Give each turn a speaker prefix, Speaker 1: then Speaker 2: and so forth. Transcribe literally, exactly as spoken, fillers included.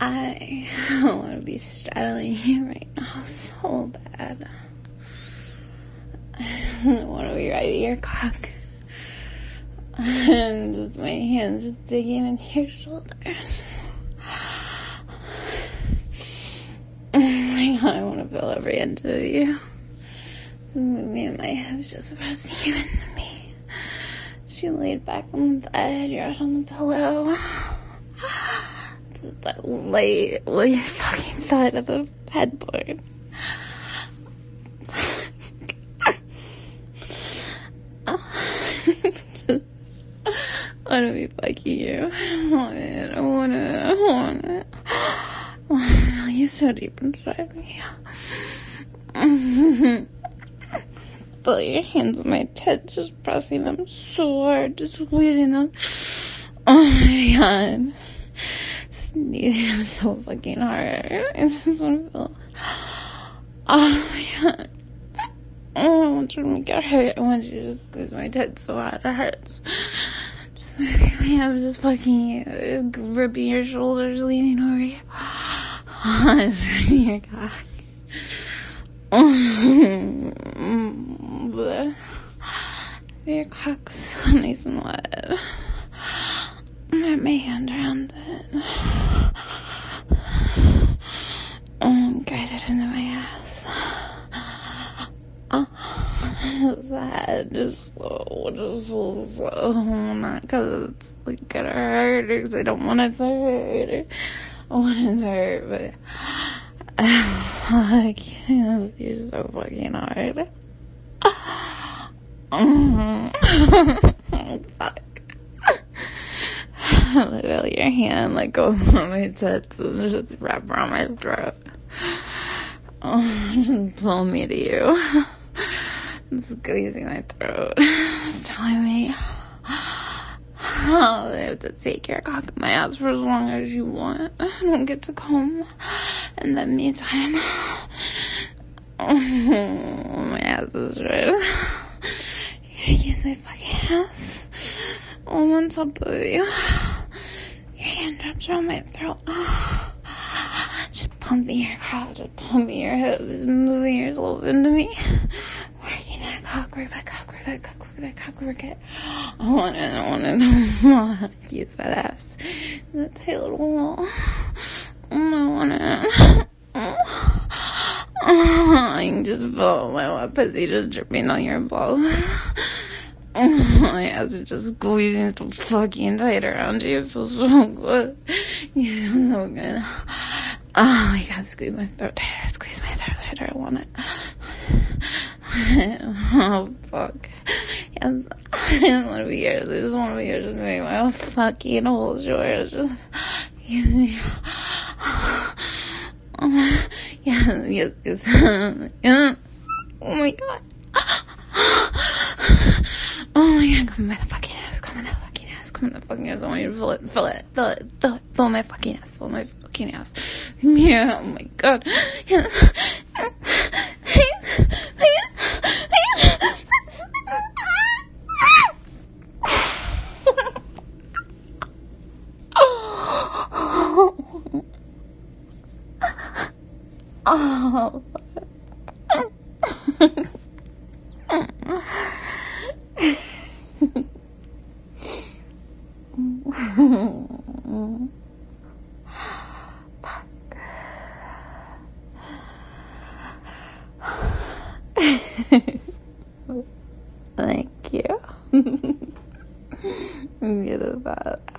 Speaker 1: I want to be straddling you right now so bad. I just want to be right at your cock. And just my hands just digging into your shoulders. Oh my god, I want to feel every inch of you. Me and my hips just pressing you into me. She laid back on the bed, you're out on the pillow. Just that light, light fucking thud of the headboard. I want to be fucking you. I want it. I want it. I want it. I want to feel you so deep inside me. Feel your hands on my tits, just pressing them so hard, just squeezing them. Oh my god. Sneezing them so fucking hard. I just want to feel. Oh my god. Oh, I want you to make it hurt. I want you to just squeeze my tits so hard it hurts. Just maybe I'm just fucking you. Just gripping your shoulders, leaning over you. Turning your cock. Your cock's so nice and wet. I my hand around it. And guide it into my ass. Just that, just slow, just slow, slow. Not because it's like gonna hurt, or because I don't want it to hurt. I want it to hurt, but fuck, you're so fucking hard. Oh, fuck. I feel your hand like go on my tits and just wrap around my throat. Oh, pull me to you. Squeezing my throat. It's telling me, oh, they have to take your cock in my ass for as long as you want. I don't get to come. In the meantime, oh, my ass is red. You gotta use my fucking ass. I'm on top of you. Your hand wraps around my throat. Just pumping your cock, just pumping your hips, moving yourself into me. Working that cock, work that cock, work that cock, work that cock, work it. I want it, I want it, I want it. Use that ass. That tight little wall. I want it. I can just feel my wet pussy just dripping on your balls. My ass is just squeezing so fucking tight around you. It feels so good. You feel so good. Oh my god, squeeze my throat tighter, squeeze my throat tighter. I want it. Oh fuck. Yes. I just want to be yours. I just want to be yours. Just make my fucking whole yours. Just use me. Oh, yes, yes, yes. Yeah. Oh my god. Oh my god, come in my fucking ass, come in the fucking ass, come in the fucking ass. I want you to feel it, feel it, feel it, feel it, feel my fucking ass, feel my fucking ass. Yeah, oh my god. Yeah. Oh. Thank you. Get it that.